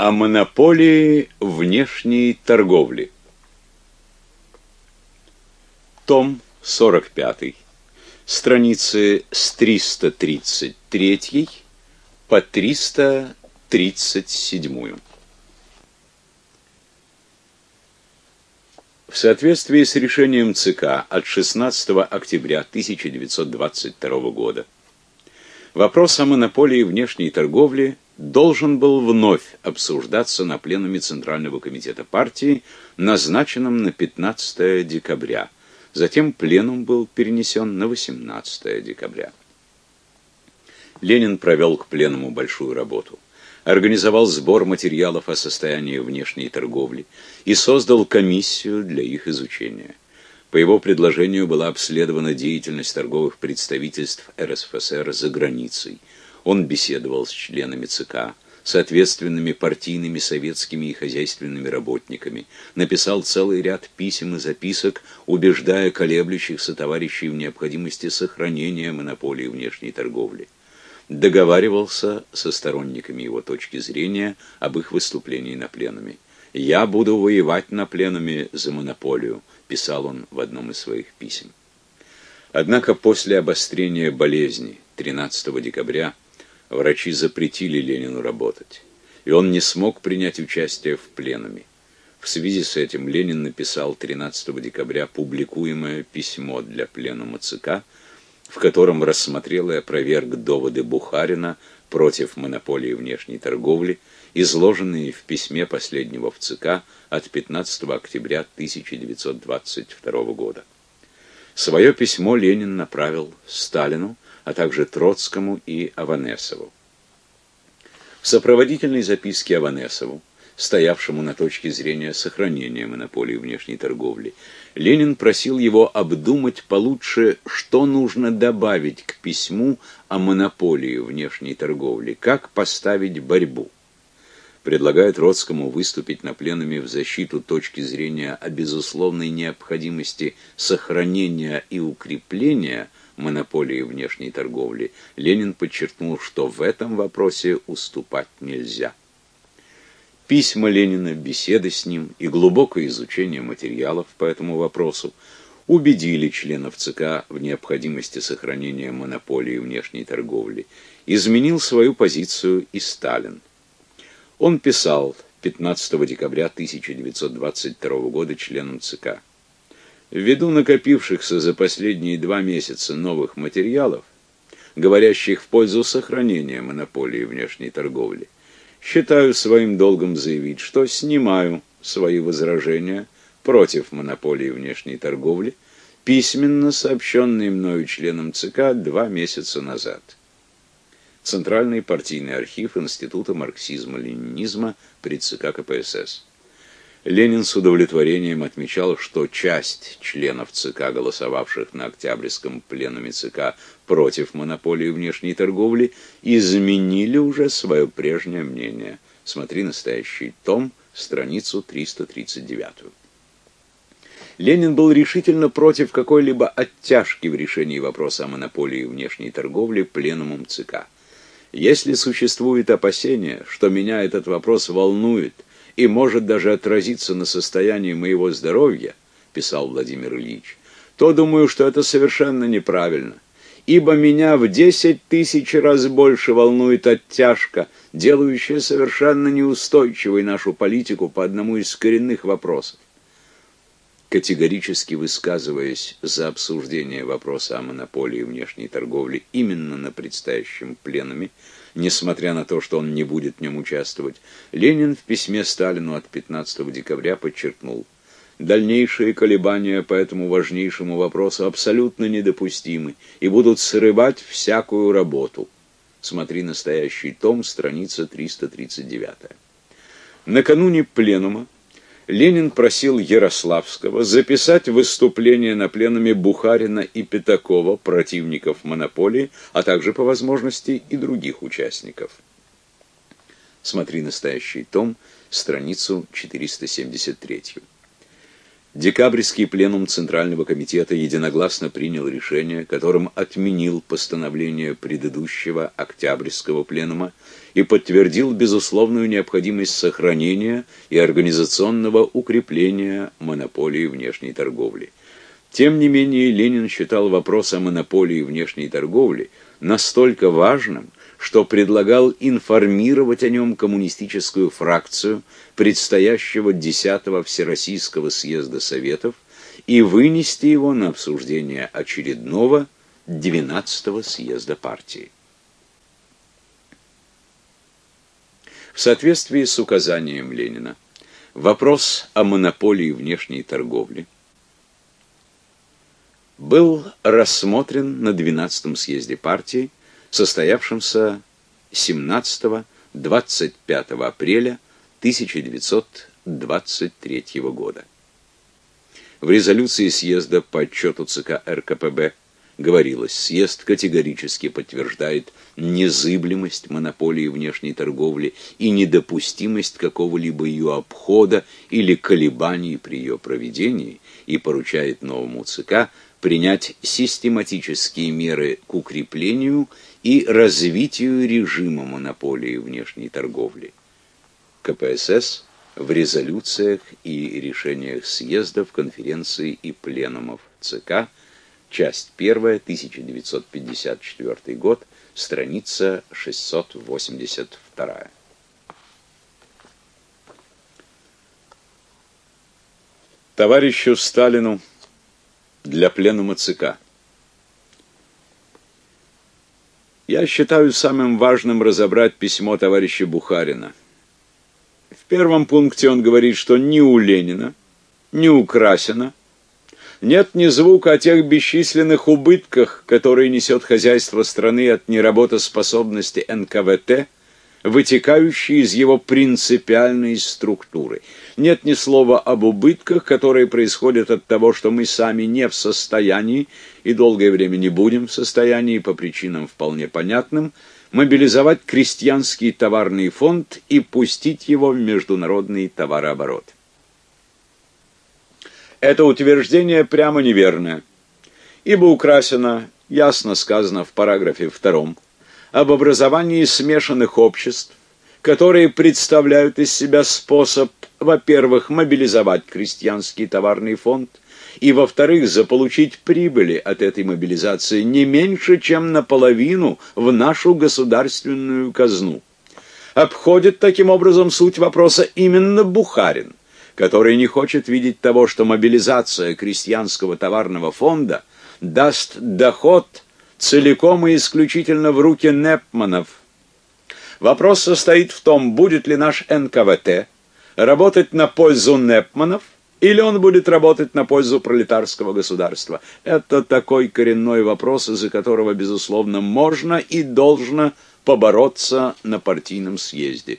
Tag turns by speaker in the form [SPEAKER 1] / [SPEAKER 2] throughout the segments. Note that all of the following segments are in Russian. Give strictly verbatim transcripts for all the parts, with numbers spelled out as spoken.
[SPEAKER 1] О монополии внешней торговли. Том сорок пятый. Страницы с триста тридцать третьей по триста тридцать седьмую. В соответствии с решением ЦК от шестнадцатого октября тысяча девятьсот двадцать второго года вопрос о монополии внешней торговли должен был вновь обсуждаться на пленуме Центрального комитета партии, назначенном на пятнадцатое декабря. Затем пленум был перенесен на восемнадцатое декабря. Ленин провел к пленуму большую работу. Организовал сбор материалов о состоянии внешней торговли и создал комиссию для их изучения. По его предложению была обследована деятельность торговых представительств эр эс эф эс эр за границей. Он беседовал с членами ЦК, с ответственными партийными, советскими и хозяйственными работниками, написал целый ряд писем и записок, убеждая колеблющихся товарищей в необходимости сохранения монополии внешней торговли. Договаривался со сторонниками его точки зрения об их выступлении на пленуме. «Я буду воевать на пленуме за монополию», писал он в одном из своих писем. Однако после обострения болезни тринадцатого декабря врачи запретили Ленину работать, и он не смог принять участие в пленуме. В связи с этим Ленин написал тринадцатого декабря публикуемое письмо для пленума ЦК, в котором рассмотрел и опроверг доводы Бухарина против монополии внешней торговли, изложенные в письме последнего в ЦК от пятнадцатого октября тысяча девятьсот двадцать второго года. Свое письмо Ленин направил Сталину, а также Троцкому и Аванесову. В сопроводительной записке Аванесову, стоявшему на точке зрения сохранения монополии внешней торговли, Ленин просил его обдумать получше, что нужно добавить к письму о монополии внешней торговли, как поставить борьбу. Предлагая Троцкому выступить на пленуме в защиту точки зрения о безусловной необходимости сохранения и укрепления монополии внешней торговли, Ленин подчеркнул, что в этом вопросе уступать нельзя. Письма Ленина, беседы с ним и глубокое изучение материалов по этому вопросу убедили членов ЦК в необходимости сохранения монополии внешней торговли. Изменил свою позицию и Сталин. Он писал пятнадцатого декабря тысяча девятьсот двадцать второго года членам ЦК: «Ввиду накопившихся за последние два месяца новых материалов, говорящих в пользу сохранения монополии внешней торговли, считаю своим долгом заявить, что снимаю свои возражения против монополии внешней торговли, письменно сообщенные мною членам ЦК два месяца назад». Центральный партийный архив Института марксизма-ленинизма при ЦК ка пэ эс эс. Ленин с удовлетворением отмечал, что часть членов ЦК, голосовавших на Октябрьском пленуме ЦК против монополии внешней торговли, изменили уже свое прежнее мнение. Смотри настоящий том, страницу триста тридцать девятую. Ленин был решительно против какой-либо оттяжки в решении вопроса о монополии внешней торговли пленумом ЦК. «Если существует опасение, что меня этот вопрос волнует и может даже отразиться на состоянии моего здоровья», писал Владимир Ильич, «то думаю, что это совершенно неправильно, ибо меня в десять тысяч раз больше волнует оттяжка, делающая совершенно неустойчивой нашу политику по одному из коренных вопросов». Категорически высказываясь за обсуждение вопроса о монополии внешней торговли именно на предстоящем пленуме, несмотря на то, что он не будет в нем участвовать, Ленин в письме Сталину от пятнадцатого декабря подчеркнул: «Дальнейшие колебания по этому важнейшему вопросу абсолютно недопустимы и будут срывать всякую работу». Смотри настоящий том, страница триста тридцать девятая. Накануне пленума Ленин просил Ярославского записать выступления на пленуме Бухарина и Пятакова, противников монополии, а также, по возможности, и других участников. Смотри настоящий том, страницу четыреста семьдесят три. Декабрьский пленум Центрального комитета единогласно принял решение, которым отменил постановление предыдущего Октябрьского пленума и подтвердил безусловную необходимость сохранения и организационного укрепления монополии внешней торговли. Тем не менее, Ленин считал вопрос о монополии внешней торговли настолько важным, что предлагал информировать о нем коммунистическую фракцию предстоящего десятого Всероссийского съезда Советов и вынести его на обсуждение очередного двенадцатого съезда партии. В соответствии с указанием Ленина, вопрос о монополии внешней торговли был рассмотрен на двенадцатом съезде партии, состоявшемся семнадцатого-двадцать пятого апреля тысяча девятьсот двадцать третьего года. В резолюции съезда по отчету ЦК РКПБ говорилось: съезд категорически подтверждает незыблемость монополии внешней торговли и недопустимость какого-либо ее обхода или колебаний при ее проведении и поручает новому ЦК принять систематические меры к укреплению и развитию режима монополии внешней торговли. КПСС в резолюциях и решениях съездов, конференций и пленумов ЦК, часть первая, тысяча девятьсот пятьдесят четвёртый год, страница шестьсот восемьдесят два. Товарищу Сталину для пленума ЦК. Я считаю самым важным разобрать письмо товарища Бухарина. В первом пункте он говорит, что ни у Ленина, ни у Красина нет ни звука о тех бесчисленных убытках, которые несет хозяйство страны от неработоспособности эн ка вэ тэ, вытекающие из его принципиальной структуры. Нет ни слова об убытках, которые происходят от того, что мы сами не в состоянии и долгое время не будем в состоянии по причинам вполне понятным мобилизовать крестьянский товарный фонд и пустить его в международный товарооборот. Это утверждение прямо неверное, ибо у Красина ясно сказано в параграфе втором об образовании смешанных обществ, которые представляют из себя способ, во-первых, мобилизовать крестьянский товарный фонд, и, во-вторых, заполучить прибыли от этой мобилизации не меньше, чем наполовину в нашу государственную казну. Обходит таким образом суть вопроса именно Бухарин, который не хочет видеть того, что мобилизация крестьянского товарного фонда даст доход целиком и исключительно в руки Непманов. Вопрос состоит в том, будет ли наш эн ка вэ тэ работать на пользу Непманов, или он будет работать на пользу пролетарского государства. Это такой коренной вопрос, из-за которого, безусловно, можно и должно побороться на партийном съезде.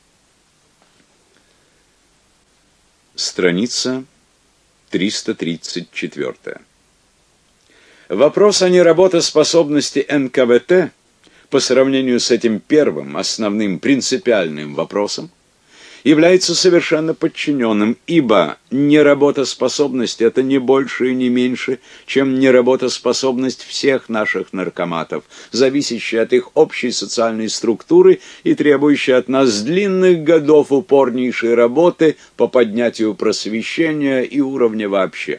[SPEAKER 1] Страница триста тридцать четыре. Вопрос о неработоспособности эн ка вэ тэ по сравнению с этим первым, основным, принципиальным вопросом является совершенно подчиненным, ибо неработоспособность – это не больше и не меньше, чем неработоспособность всех наших наркоматов, зависящая от их общей социальной структуры и требующая от нас длинных годов упорнейшей работы по поднятию просвещения и уровня вообще.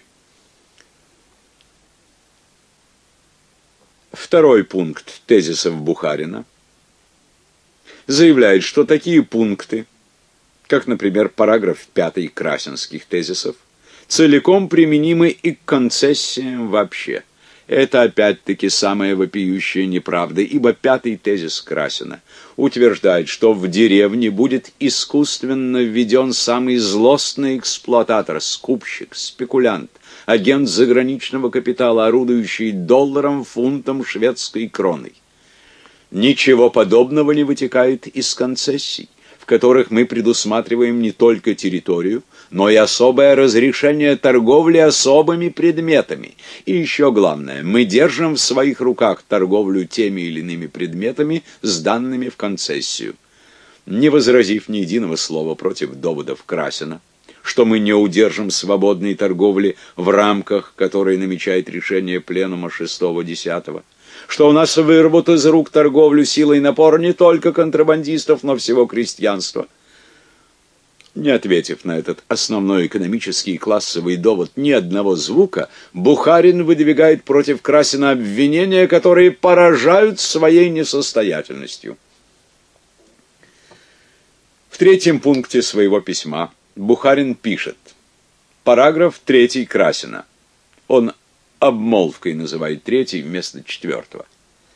[SPEAKER 1] Второй пункт тезисов Бухарина заявляет, что такие пункты, как, например, параграф пятый красинских тезисов, целиком применимы и к концессиям вообще. Это опять-таки самая вопиющая неправда, ибо пятый тезис Красина утверждает, что в деревне будет искусственно введен самый злостный эксплуататор, скупщик, спекулянт, агент заграничного капитала, орудующий долларом, фунтом, шведской кроной. Ничего подобного не вытекает из концессий, в которых мы предусматриваем не только территорию, но и особое разрешение торговли особыми предметами. И еще главное, мы держим в своих руках торговлю теми или иными предметами, сданными в концессию. Не возразив ни единого слова против доводов Красина, что мы не удержим свободной торговли в рамках, которые намечает решение Пленума шестого-десятого, что у нас вырвут из рук торговлю силой напора не только контрабандистов, но всего крестьянства. Не ответив на этот основной экономический и классовый довод ни одного звука, Бухарин выдвигает против Красина обвинения, которые поражают своей несостоятельностью. В третьем пункте своего письма Бухарин пишет, параграф третий Красина. Он обмолвкой называет третий вместо четвертого.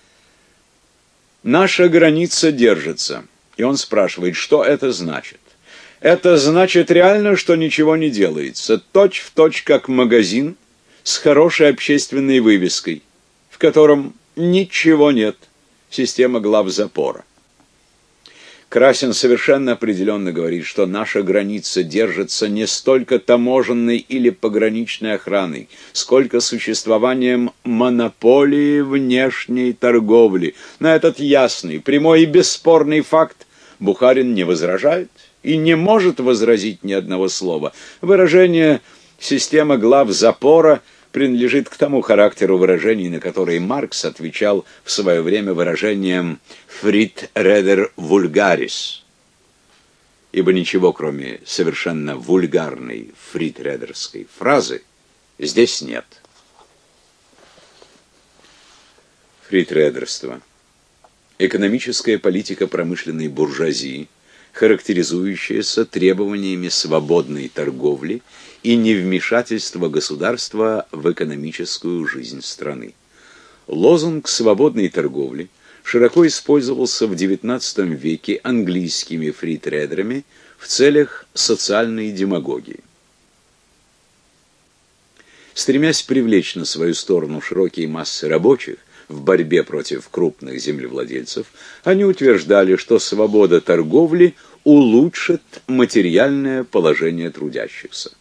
[SPEAKER 1] Наша граница держится. И он спрашивает, что это значит. Это значит реально, что ничего не делается. Точь в точь, как магазин с хорошей общественной вывеской, в котором ничего нет. Система главзапора. Красин совершенно определенно говорит, что наша граница держится не столько таможенной или пограничной охраной, сколько существованием монополии внешней торговли. На этот ясный, прямой и бесспорный факт Бухарин не возражает и не может возразить ни одного слова. Выражение «система главзапора» принадлежит к тому характеру выражений, на которые Маркс отвечал в свое время выражением «фрит редер вульгарис», ибо ничего, кроме совершенно вульгарной фрит-редерской фразы, здесь нет. Фрит-редерство. Экономическая политика промышленной буржуазии, характеризующаяся требованиями свободной торговли и невмешательства государства в экономическую жизнь страны. Лозунг свободной торговли широко использовался в девятнадцатом веке английскими фритрейдерами в целях социальной демагогии. Стремясь привлечь на свою сторону широкие массы рабочих в борьбе против крупных землевладельцев, они утверждали, что свобода торговли улучшит материальное положение трудящихся.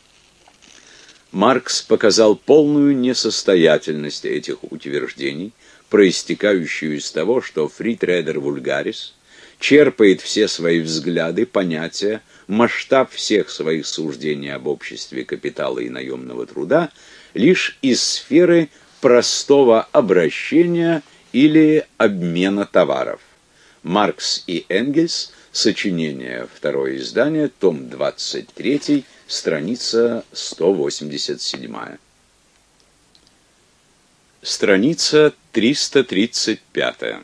[SPEAKER 1] Маркс показал полную несостоятельность этих утверждений, проистекающую из того, что фритрейдер вульгарис черпает все свои взгляды, понятия, масштаб всех своих суждений об обществе капитала и наемного труда лишь из сферы простого обращения или обмена товаров. Маркс и Энгельс, сочинение, второе издание, том двадцать три, страница сто восемьдесят семь. Страница триста тридцать пять.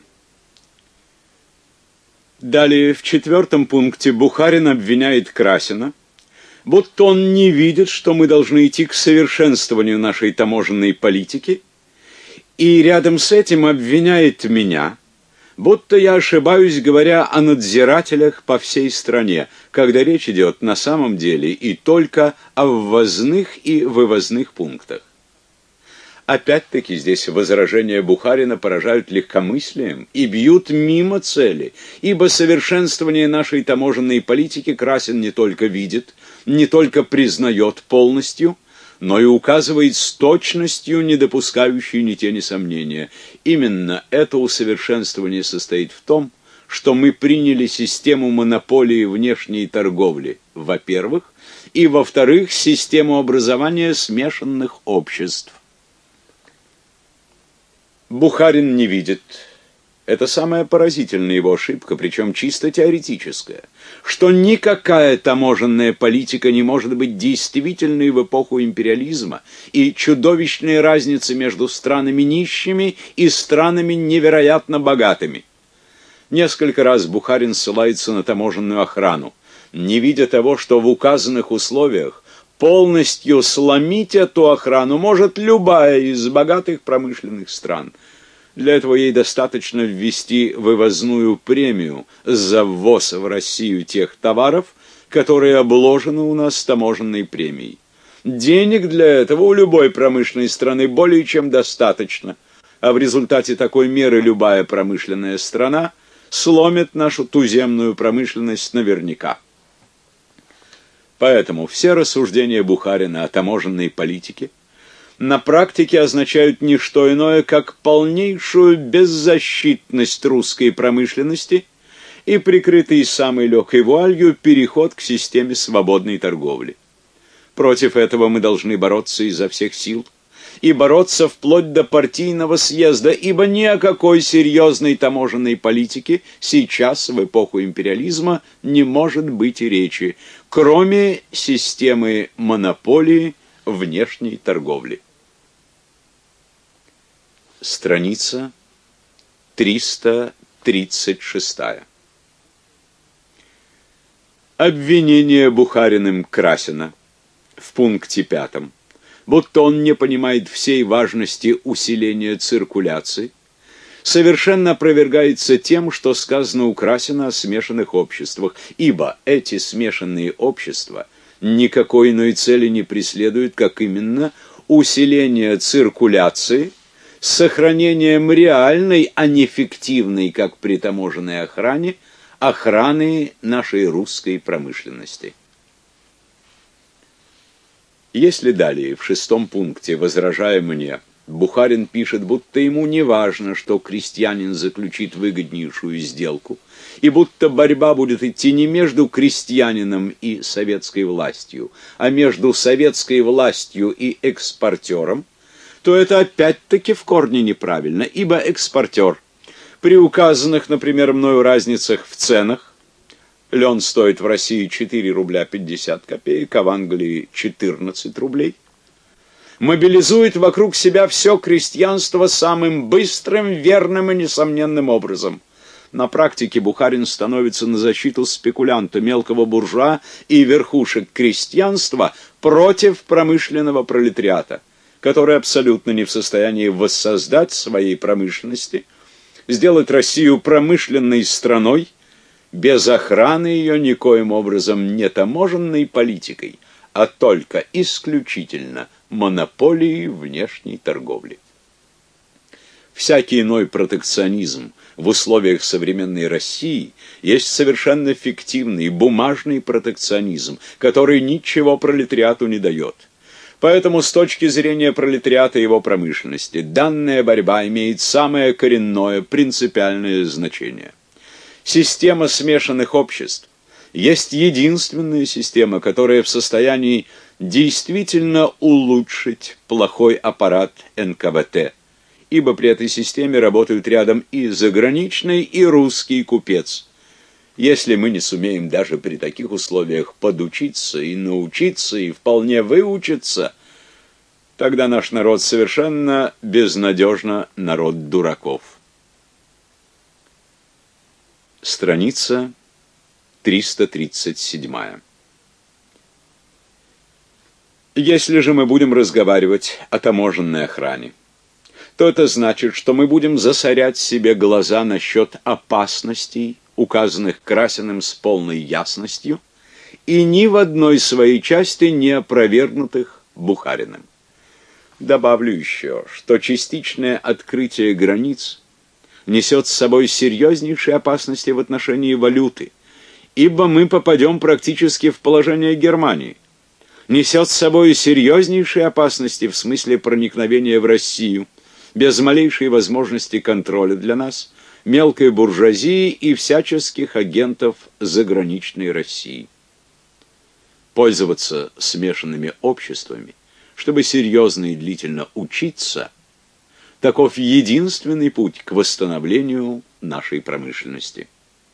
[SPEAKER 1] Далее, в четвертом пункте Бухарин обвиняет Красина, будто он не видит, что мы должны идти к совершенствованию нашей таможенной политики, и рядом с этим обвиняет меня, будто я ошибаюсь, говоря о надзирателях по всей стране, когда речь идет на самом деле и только о ввозных и вывозных пунктах. Опять-таки здесь возражения Бухарина поражают легкомыслием и бьют мимо цели, ибо совершенствование нашей таможенной политики Красин не только видит, не только признает полностью, но и указывает с точностью, не допускающей ни тени сомнения. Именно это усовершенствование состоит в том, что мы приняли систему монополии внешней торговли, во-первых, и, во-вторых, систему образования смешанных обществ. Бухарин не видит, это самая поразительная его ошибка, причем чисто теоретическая, что никакая таможенная политика не может быть действительной в эпоху империализма и чудовищной разницы между странами нищими и странами невероятно богатыми. Несколько раз Бухарин ссылается на таможенную охрану, не видя того, что в указанных условиях полностью сломить эту охрану может любая из богатых промышленных стран. Для этого ей достаточно ввести вывозную премию за ввоз в Россию тех товаров, которые обложены у нас таможенной премией. Денег для этого у любой промышленной страны более чем достаточно, а в результате такой меры любая промышленная страна сломит нашу туземную промышленность наверняка. Поэтому все рассуждения Бухарина о таможенной политике на практике означают не что иное, как полнейшую беззащитность русской промышленности и прикрытый самой легкой вуалью переход к системе свободной торговли. Против этого мы должны бороться изо всех сил, и бороться вплоть до партийного съезда, ибо ни о какой серьезной таможенной политике сейчас, в эпоху империализма, не может быть и речи, кроме системы монополии внешней торговли. Страница триста тридцать шесть. Обвинение Бухариным Красина в пункте пятом, будто он не понимает всей важности усиления циркуляции, совершенно опровергается тем, что сказано у Красина о смешанных обществах, ибо эти смешанные общества никакой иной цели не преследуют, как именно усиление циркуляции с сохранением реальной, а не фиктивной, как при таможенной охране, охраны нашей русской промышленности. Если далее, в шестом пункте, возражая мне, Бухарин пишет, будто ему не важно, что крестьянин заключит выгоднейшую сделку, и будто борьба будет идти не между крестьянином и советской властью, а между советской властью и экспортером, то это опять-таки в корне неправильно, ибо экспортер при указанных, например, мною разницах в ценах, лен стоит в России четыре рубля пятьдесят копеек, а в Англии четырнадцать рублей, мобилизует вокруг себя все крестьянство самым быстрым, верным и несомненным образом. На практике Бухарин становится на защиту спекулянта, мелкого буржуа и верхушек крестьянства против промышленного пролетариата, который абсолютно не в состоянии воссоздать своей промышленности, сделать Россию промышленной страной, без охраны ее никоим образом не таможенной политикой, а только исключительно монополией внешней торговли. Всякий иной протекционизм в условиях современной России есть совершенно фиктивный, бумажный протекционизм, который ничего пролетариату не дает. Поэтому с точки зрения пролетариата и его промышленности данная борьба имеет самое коренное, принципиальное значение. Система смешанных обществ есть единственная система, которая в состоянии действительно улучшить плохой аппарат эн ка вэ тэ, ибо при этой системе работают рядом и заграничный, и русский купец. Если мы не сумеем даже при таких условиях подучиться и научиться, и вполне выучиться, тогда наш народ совершенно безнадежно народ дураков. Страница триста тридцать семь. Если же мы будем разговаривать о таможенной охране, то это значит, что мы будем засорять себе глаза насчет опасностей, указанных Красиным с полной ясностью, и ни в одной своей части не опровергнутых Бухариным. Добавлю еще, что частичное открытие границ несет с собой серьезнейшие опасности в отношении валюты, ибо мы попадем практически в положение Германии. Несет с собой серьезнейшие опасности в смысле проникновения в Россию, без малейшей возможности контроля для нас, мелкой буржуазии и всяческих агентов заграничной России. Пользоваться смешанными обществами, чтобы серьезно и длительно учиться, таков единственный путь к восстановлению нашей промышленности.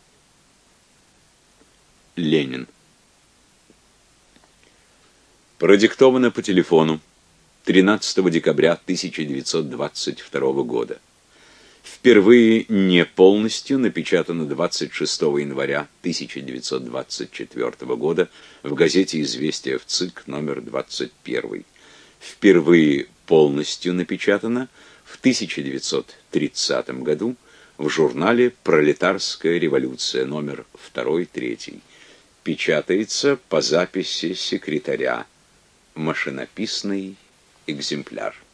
[SPEAKER 1] Ленин. Продиктовано по телефону тринадцатого декабря тысяча девятьсот двадцать второго года. Впервые не полностью напечатано двадцать шестого января тысяча девятьсот двадцать четвёртого года в газете «Известия» в ЦИК номер двадцать один. Впервые полностью напечатано в тысяча девятьсот тридцатом году в журнале «Пролетарская революция» номер два-три. Печатается по записи секретаря. Машинописный экземпляр.